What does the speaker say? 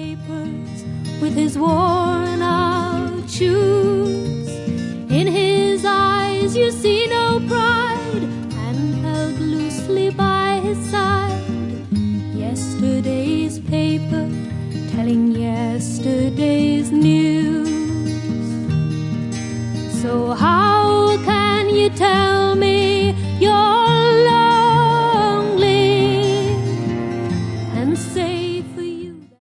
papers with his worn out shoes. In his eyes you see no pride, and held loosely by his side, yesterday's paper telling yesterday's news. So how can you tell